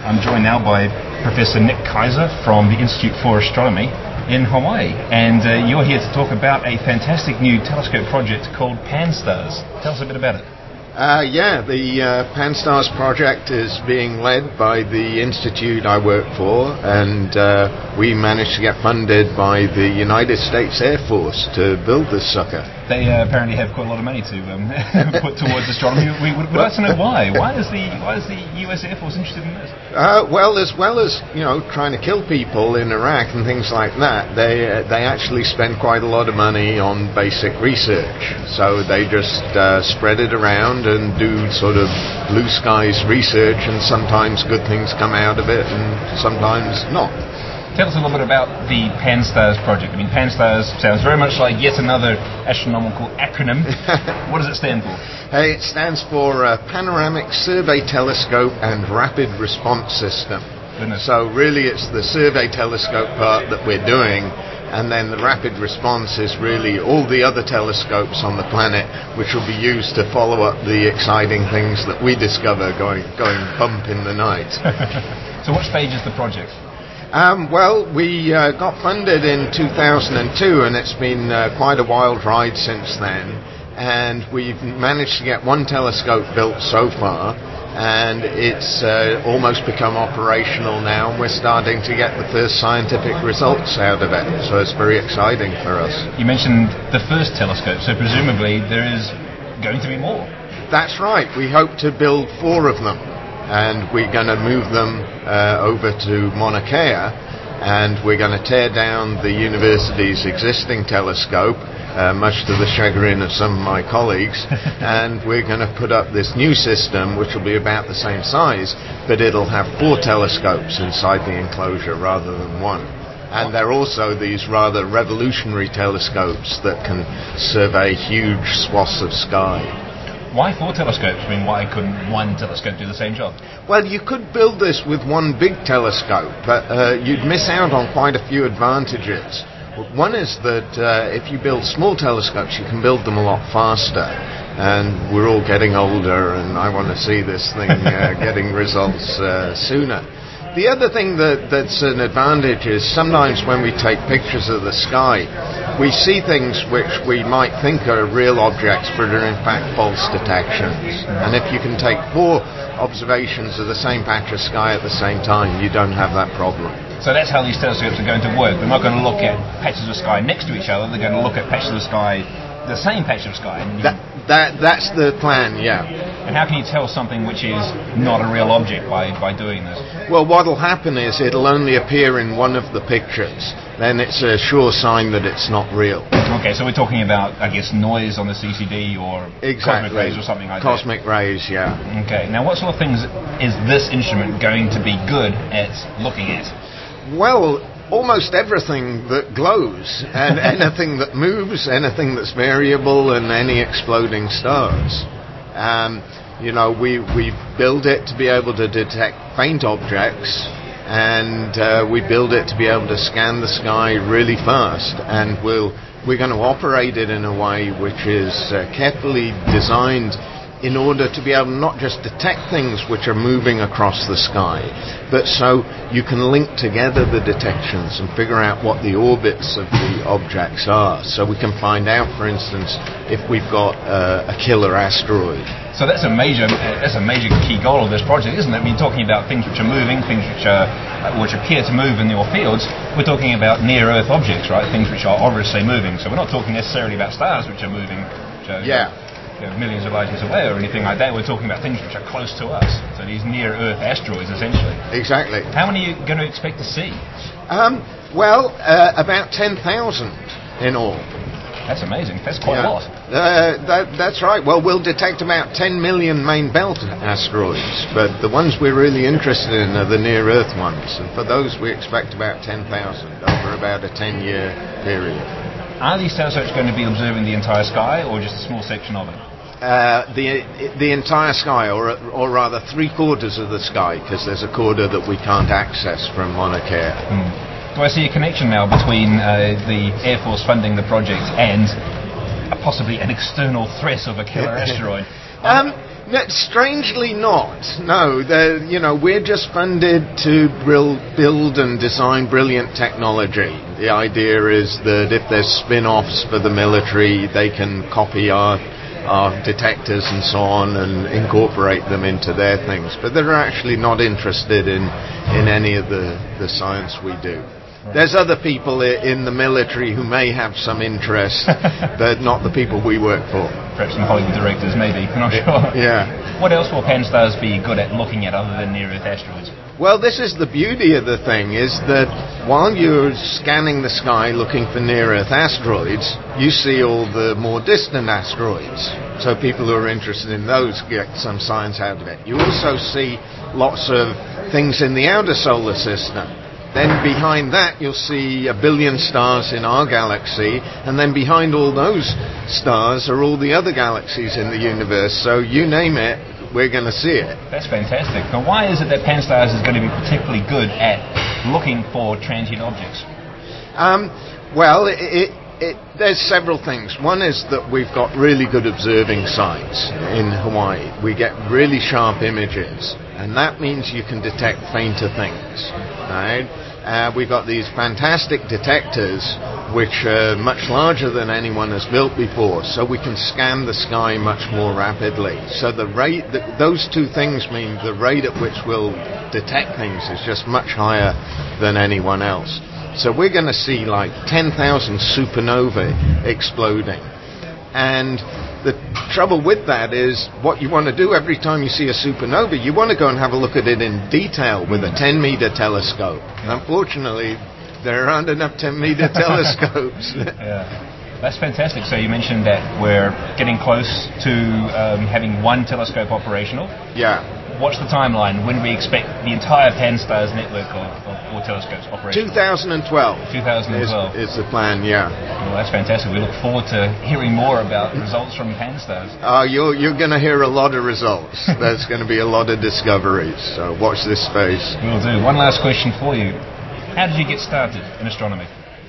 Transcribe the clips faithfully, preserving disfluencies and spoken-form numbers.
I'm joined now by Professor Nick Kaiser from the Institute for Astronomy in Hawaii, and uh, you're here to talk about a fantastic new telescope project called Pan-STARRS. Tell us a bit about it. Uh, yeah, the uh, Pan-STARRS project is being led by the institute I work for, and uh, we managed to get funded by the United States Air Force to build this sucker. They uh, apparently have quite a lot of money to um, put towards astronomy. We would like to know why. Why is the why is the U S Air Force interested in this? Uh, well, as well as you know, trying to kill people in Iraq and things like that, they uh, they actually spend quite a lot of money on basic research. So they just uh, spread it around and do sort of blue skies research, and sometimes good things come out of it, and sometimes not. Tell us a little bit about the Pan-STARRS project. I mean, Pan-STARRS sounds very much like yet another astronomical acronym. What does it stand for? Hey, it stands for uh, Panoramic Survey Telescope and Rapid Response System. Goodness. So really it's the survey telescope part that we're doing, and then the rapid response is really all the other telescopes on the planet, which will be used to follow up the exciting things that we discover going, going bump in the night. So what stage is the project? Um, well, we uh, got funded in two thousand two, and it's been uh, quite a wild ride since then. And we've managed to get one telescope built so far, and it's uh, almost become operational now, and we're starting to get the first scientific results out of it. So it's very exciting for us. You mentioned the first telescope, so presumably there is going to be more. That's right. We hope to build four of them, and we're going to move them uh, over to Mauna Kea, and we're going to tear down the university's existing telescope, uh, much to the chagrin of some of my colleagues, and we're going to put up this new system, which will be about the same size, but it'll have four telescopes inside the enclosure rather than one. And they're also these rather revolutionary telescopes that can survey huge swaths of sky. Why four telescopes? I mean, why couldn't one telescope do the same job? Well, you could build this with one big telescope, but uh, you'd miss out on quite a few advantages. One is that uh, if you build small telescopes, you can build them a lot faster. And we're all getting older, and I want to see this thing uh, getting results uh, sooner. The other thing that, that's an advantage is sometimes when we take pictures of the sky, we see things which we might think are real objects, but are in fact false detections. And if you can take four observations of the same patch of sky at the same time, you don't have that problem. So that's how these telescopes are going to work. They're not going to look at patches of sky next to each other. They're going to look at patches of sky, the same patch of sky. That, that, that's the plan, yeah. And how can you tell something which is not a real object by, by doing this? Well, what will happen is it'll only appear in one of the pictures. Then it's a sure sign that it's not real. Okay, so we're talking about, I guess, noise on the C C D or exactly. cosmic rays or something like cosmic that. Cosmic rays, yeah. Okay, now what sort of things is this instrument going to be good at looking at? Well, almost everything that glows, and anything that moves, anything that's variable, and any exploding stars. Um, you know, we, we build it to be able to detect faint objects, and uh, we build it to be able to scan the sky really fast, and we'll, we're going to operate it in a way which is uh, carefully designed in order to be able not just detect things which are moving across the sky, but so you can link together the detections and figure out what the orbits of the objects are. So we can find out, for instance, if we've got uh, a killer asteroid. So that's a major, that's a major key goal of this project, isn't it? I mean, talking about things which are moving, things which are, uh, which appear to move in your fields. We're talking about near-Earth objects, right? Things which are obviously moving. So we're not talking necessarily about stars which are moving. Which are, yeah. You know, millions of light years away or anything like that. We're talking about things which are close to us. So these near-Earth asteroids, essentially. Exactly. How many are you going to expect to see? Um, well, uh, about ten thousand in all. That's amazing. That's quite yeah. a lot. Uh, that, that's right. Well, we'll detect about ten million main belt asteroids, but the ones we're really interested in are the near-Earth ones. And for those, we expect about ten thousand over about a ten-year period. Are these telescopes going to be observing the entire sky or just a small section of it? Uh, the the entire sky, or or rather three quarters of the sky, because there's a quarter that we can't access from Mauna Kea. Mm. Do I see a connection now between uh, the Air Force funding the project and uh, possibly an external threat of a killer asteroid? Um, No, strangely not. No, you know, we're just funded to bril- build and design brilliant technology. The idea is that if there's spin-offs for the military, they can copy our our detectors and so on and incorporate them into their things. But they're actually not interested in, in any of the, the science we do. There's other people in the military who may have some interest, but not the people we work for. Perhaps some Hollywood directors, maybe. I'm not sure. Yeah. What else will Pan-STARRS be good at looking at other than near-Earth asteroids? Well, this is the beauty of the thing, is that while you're scanning the sky looking for near-Earth asteroids, you see all the more distant asteroids. So people who are interested in those get some science out of it. You also see lots of things in the outer solar system. Then behind that you'll see a billion stars in our galaxy, and then behind all those stars are all the other galaxies in the universe. So you name it, we're going to see it. That's fantastic. Now, why is it that Pan-STARRS is going to be particularly good at looking for transient objects? Um, well, it, it, it, there's several things. One is that we've got really good observing sites in Hawaii. We get really sharp images, and that means you can detect fainter things, right? Uh, we've got these fantastic detectors which are much larger than anyone has built before, so we can scan the sky much more rapidly. So the rate, the, those two things mean the rate at which we'll detect things is just much higher than anyone else. So we're going to see like ten thousand supernovae exploding. And the trouble with that is what you want to do every time you see a supernova, you want to go and have a look at it in detail with a ten meter telescope. Unfortunately, there aren't enough ten meter telescopes. Yeah. That's fantastic. So you mentioned that we're getting close to um, having one telescope operational. Yeah. What's the timeline? When do we expect the entire Pan-STARRS network of, of four telescopes operational? twenty twelve. twenty twelve. Is, is the plan, yeah. Well, that's fantastic. We look forward to hearing more about results from Pan-STARRS. Uh, you're you're going to hear a lot of results. There's going to be a lot of discoveries. So watch this space. We'll do. One last question for you. How did you get started in astronomy?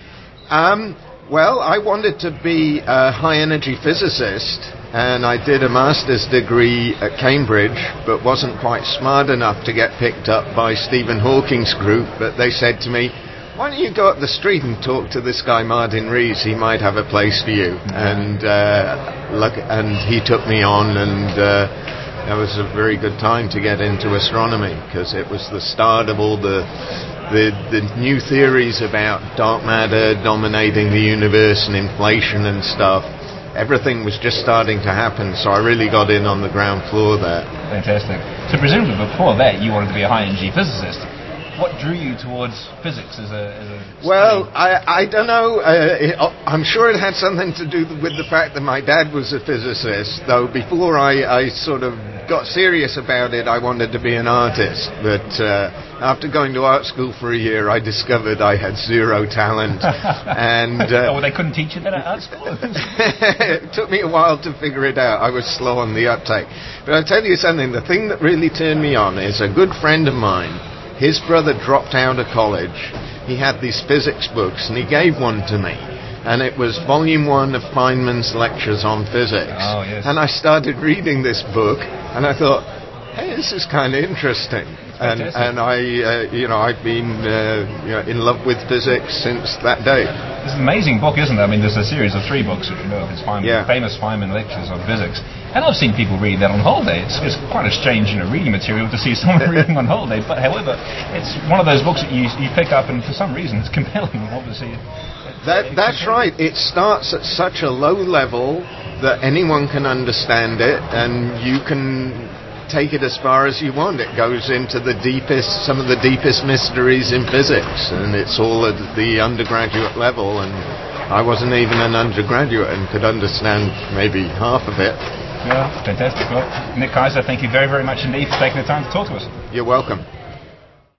Um, well, I wanted to be a high-energy physicist, and I did a master's degree at Cambridge, but wasn't quite smart enough to get picked up by Stephen Hawking's group. But they said to me, why don't you go up the street and talk to this guy Martin Rees? He might have a place for you. And uh, look, and he took me on, and uh, that was a very good time to get into astronomy, because it was the start of all the The, the new theories about dark matter dominating the universe and inflation and stuff. Everything was just starting to happen, so I really got in on the ground floor there. Fantastic. So presumably before that you wanted to be a high-energy physicist. What drew you towards physics as a, as a Well, I, I don't know. Uh, it, I'm sure it had something to do with the fact that my dad was a physicist, though before I, I sort of got serious about it, I wanted to be an artist. But uh, after going to art school for a year, I discovered I had zero talent. and uh, Oh, well, they couldn't teach you that at art school? It took me a while to figure it out. I was slow on the uptake. But I'll tell you something, the thing that really turned me on is a good friend of mine. His brother dropped out of college. He had these physics books, and he gave one to me. And it was volume one of Feynman's Lectures on Physics. Oh, yes. And I started reading this book, and I thought, hey, this is kind of interesting. And, and I, uh, you know, I've been uh, you know, in love with physics since that day. It's an amazing book, isn't it? I mean, there's a series of three books, if you know, it's Feynman, yeah. famous Feynman Lectures on Physics. And I've seen people read that on holiday. It's, it's quite a strange, you know, reading material to see someone reading on holiday. But however, it's one of those books that you you pick up, and for some reason it's compelling. Obviously, that that's right. It starts at such a low level that anyone can understand it, and you can take it as far as you want. It goes into the deepest, some of the deepest mysteries in physics, and it's all at the undergraduate level, and I wasn't even an undergraduate and could understand maybe half of it. Yeah, fantastic. Well, Nick Kaiser, thank you very, very much indeed for taking the time to talk to us. You're welcome.